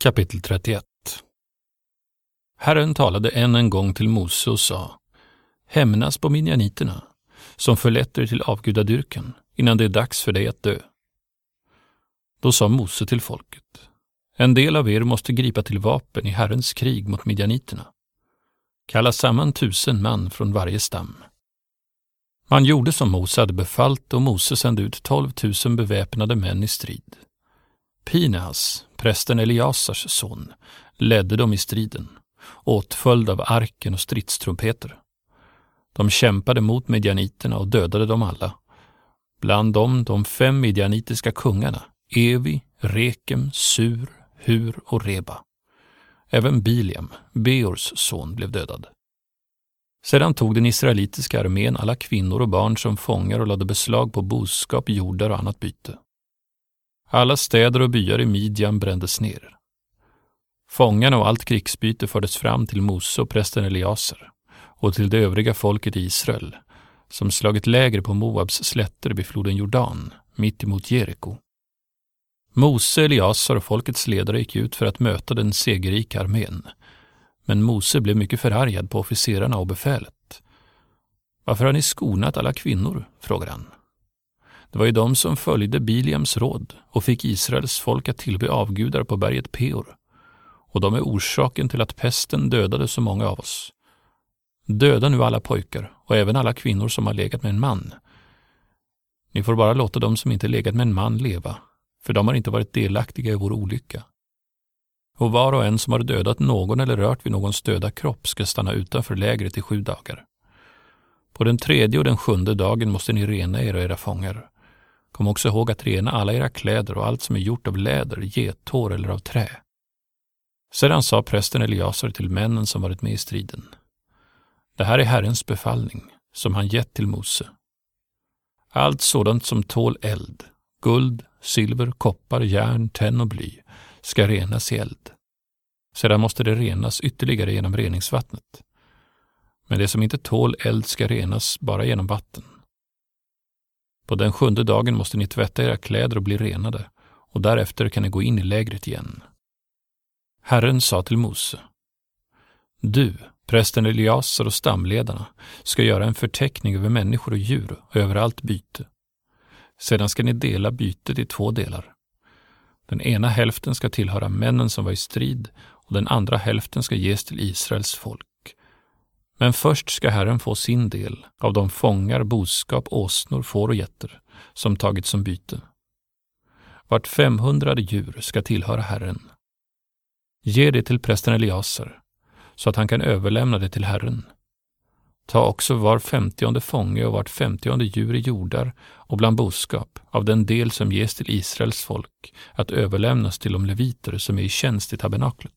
Kapitel 31. Herren talade än en gång till Mose och sa: hämnas på midjaniterna, som förlett er till avgudadyrkan, innan det är dags för dig att dö. Då sa Mose till folket: en del av er måste gripa till vapen i Herrens krig mot midjaniterna. Kalla samman 1000 man från varje stam. Man gjorde som Mose hade befallt, och Mose sände ut 12 000 beväpnade män i strid. Pinehas, prästen Eliasars son, ledde dem i striden, åtföljd av arken och stridstrumpeter. De kämpade mot midjaniterna och dödade dem alla. Bland dem de 5 midjanitiska kungarna, Evi, Rekem, Sur, Hur och Reba. Även Biliam, Beors son, blev dödad. Sedan tog den israelitiska armén alla kvinnor och barn som fångar och lade beslag på boskap, jordar och annat byte. Alla städer och byar i Midjan brändes ner. Fångarna och allt krigsbyte fördes fram till Mose och prästen Eliasar och till det övriga folket i Israel, som slagit läger på Moabs slätter vid floden Jordan, mitt emot Jeriko. Mose, Eliasar och folkets ledare gick ut för att möta den segerrika armén, men Mose blev mycket förargad på officerarna och befälet. Varför har ni skonat alla kvinnor? Frågade han. Det var ju de som följde Biliams råd och fick Israels folk att tillbe avgudar på berget Peor, och de är orsaken till att pesten dödade så många av oss. Döda nu alla pojkar och även alla kvinnor som har legat med en man. Ni får bara låta dem som inte legat med en man leva, för de har inte varit delaktiga i vår olycka. Och var och en som har dödat någon eller rört vid någons döda kropp ska stanna utanför lägret i 7 dagar. På den 3:e och den 7:e dagen måste ni rena er och era fångar. Kom också ihåg att rena alla era kläder och allt som är gjort av läder, gethår eller av trä. Sedan sa prästen Eliasar till männen som varit med i striden: det här är Herrens befallning, som han gett till Mose. Allt sådant som tål eld, guld, silver, koppar, järn, tenn och bly, ska renas i eld. Sedan måste det renas ytterligare genom reningsvattnet. Men det som inte tål eld ska renas bara genom vatten. På den 7:e dagen måste ni tvätta era kläder och bli renade, och därefter kan ni gå in i lägret igen. Herren sa till Mose: du, prästen Eliasar och stamledarna, ska göra en förteckning över människor och djur och över allt byte. Sedan ska ni dela bytet i 2 delar. Den ena hälften ska tillhöra männen som var i strid, och den andra hälften ska ges till Israels folk. Men först ska Herren få sin del av de fångar, boskap, åsnor, får och getter som tagits som byte. Vart 500 djur ska tillhöra Herren. Ge det till prästen Eliasar, så att han kan överlämna det till Herren. Ta också var 50:e fånge och vart 50:e djur i jordar och bland boskap av den del som ges till Israels folk att överlämnas till de leviter som är i tjänst i tabernaklet.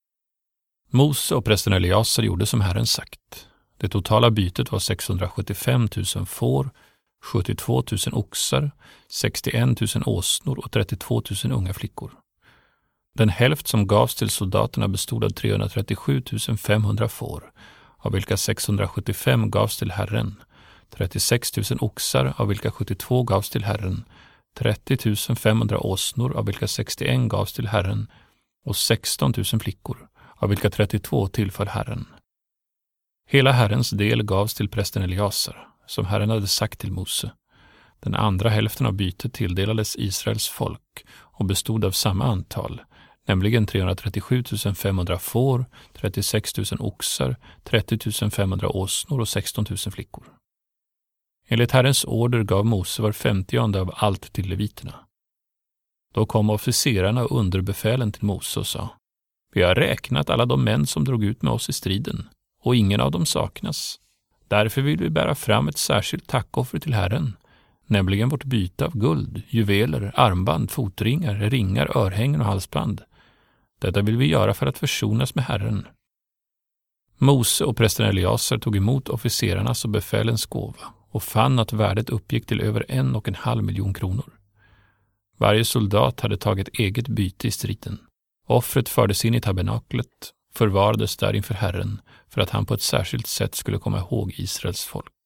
Mose och prästen Eliasar gjorde som Herren sagt. Det totala bytet var 675 000 får, 72 000 oxar, 61 000 åsnor och 32 000 unga flickor. Den hälft som gavs till soldaterna bestod av 337 500 får, av vilka 675 gavs till Herren, 36 000 oxar, av vilka 72 gavs till Herren, 30 500 åsnor, av vilka 61 gavs till Herren, och 16 000 flickor, av vilka 32 tillföll Herren. Hela Herrens del gavs till prästen Eliasar, som Herren hade sagt till Mose. Den andra hälften av bytet tilldelades Israels folk och bestod av samma antal, nämligen 337 500 får, 36 000 oxar, 30 500 åsnor och 16 000 flickor. Enligt Herrens order gav Mose var 50:e av allt till leviterna. Då kom officerarna och underbefälen till Mose och sa: vi har räknat alla de män som drog ut med oss i striden, och ingen av dem saknas. Därför vill vi bära fram ett särskilt tackoffer till Herren, nämligen vårt byte av guld, juveler, armband, fotringar, ringar, örhängen och halsband. Detta vill vi göra för att försonas med Herren. Mose och prästen Eliasar tog emot officerarnas och befälens gåva och fann att värdet uppgick till över 1,5 miljon kronor. Varje soldat hade tagit eget byte i striden. Offret fördes in i tabernaklet, förvarades där inför Herren för att han på ett särskilt sätt skulle komma ihåg Israels folk.